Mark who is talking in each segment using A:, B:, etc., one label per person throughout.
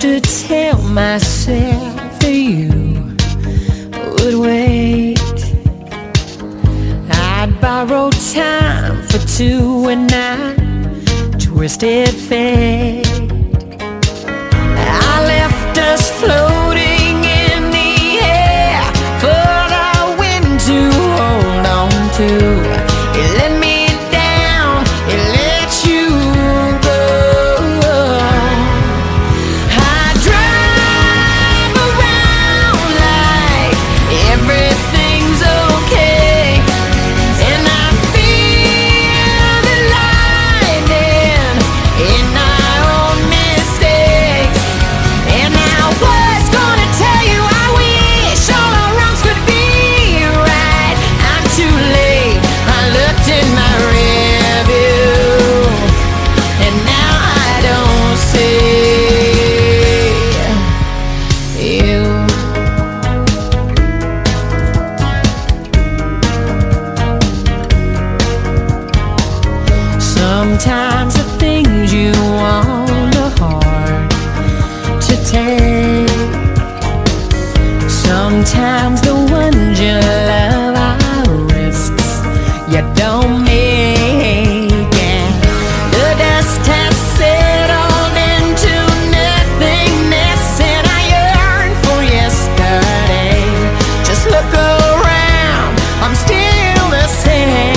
A: to tell myself that you would wait. I'd borrow time for two and I twisted fate. I left us floating in the air for the wind to hold on to. It let me down, it let you go. I drive around like everything's okay, and I feel the lightning in my own mistakes. And I was gonna tell you I wish all our wrongs could be right. I'm too late, I looked in my rearview, and now I don't see you. Sometimes the things you want are hard to take. Sometimes the ones you love are risks you don't make. And the dust has settled into nothingness, and I yearn for yesterday. Just look around, I'm still the same.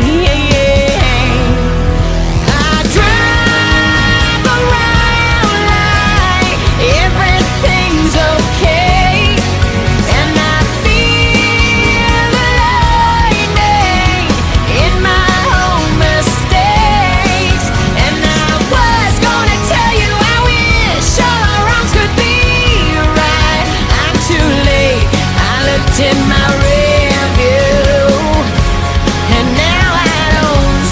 A: I drive around like everything's okay, and I feel the lightning in my own mistakes. And I was gonna tell you I wish all our wrongs could be right. I'm too late, I looked in my rearview, and now I don't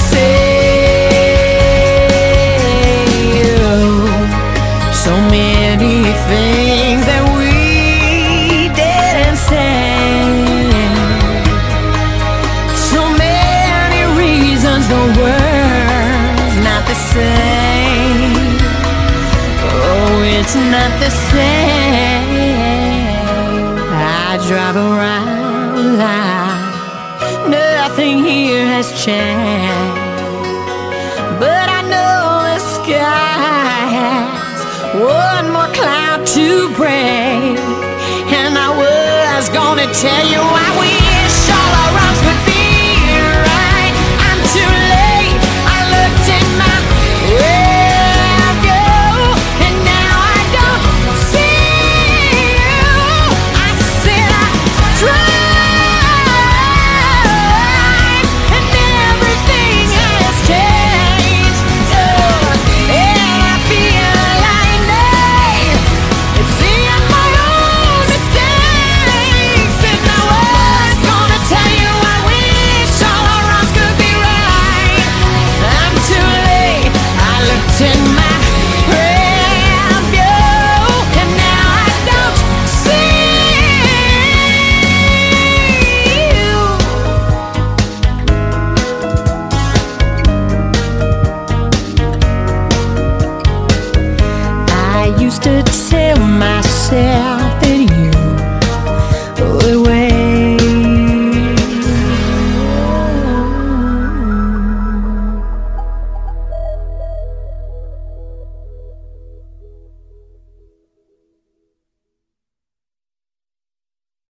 A: see you. So many things that we didn't say, so many reasons the world's not the same. Oh, it's not the same. I drive around like nothing here has changed, but I know the sky has one more cloud to break. And I was gonna tell you why we